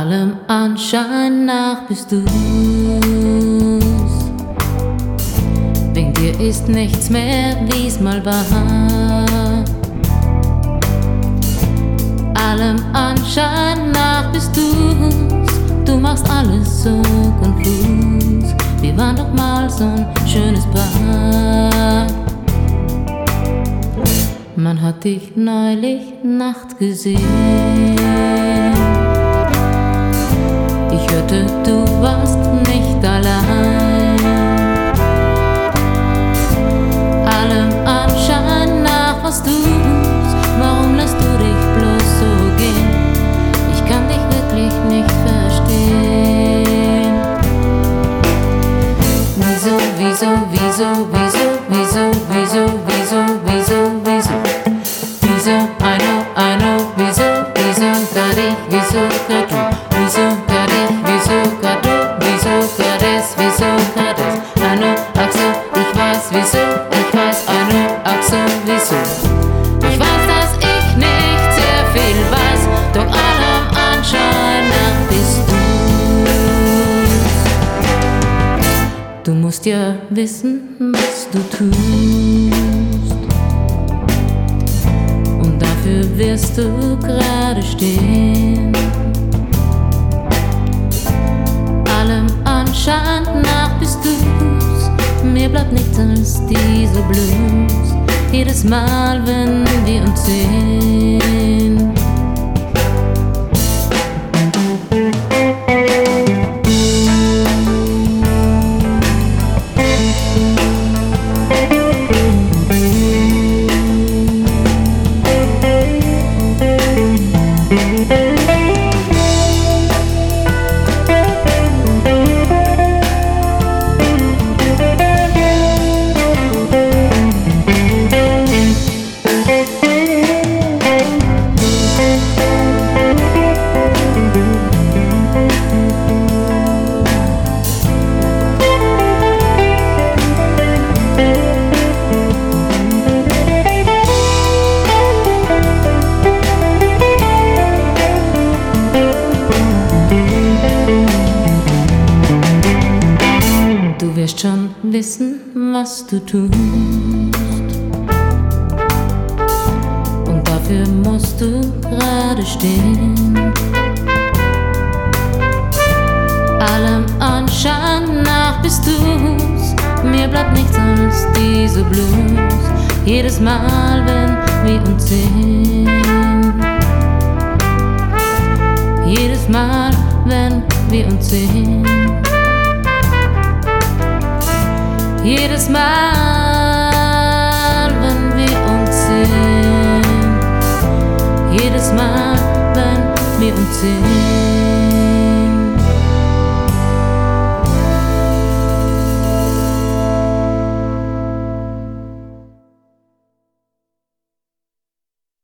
Allem Anschein nach bist du's. Wegen dir ist nichts mehr, wie's mal war. Allem Anschein nach bist du's. Du machst alles so konfus. Wir waren doch mal so ein schönes Paar. Man hat dich neulich Nacht gesehen. Ich hörte, du warst nicht allein. Allem Anschein nach warst du's. Warum lässt du dich bloß so gehen? Ich kann dich wirklich nicht verstehen. Wieso, wieso, wieso, wieso, wieso, wieso, wieso, wieso, wieso? Wieso, I know, wieso, wieso, gar dich, wieso, gar du? Wieso, gar dich, wieso, gar du? Wieso, gar das, wieso, gar das? I know, ach so, ich weiß, wieso, ich weiß, I know, ach so, wieso? Ich weiß, dass ich nicht sehr viel weiß, doch allem Anschein nach bist du's. Du musst ja wissen, was du tust, und dafür wirst du gerade stehen. Allem Anschein nach bist du's. Mir bleibt nichts als dieser Blues. Jedes Mal, wenn wir uns sehen. Du wirst schon wissen, was du tust, und dafür musst du gerade stehen. Allem Anschein nach bist du's. Mir bleibt nichts als diese Blues. Jedes Mal, wenn wir uns sehen. Jedes Mal, wenn wir uns sehen. Jedes Mal, wenn wir uns sehen. Jedes Mal, wenn wir uns sehen.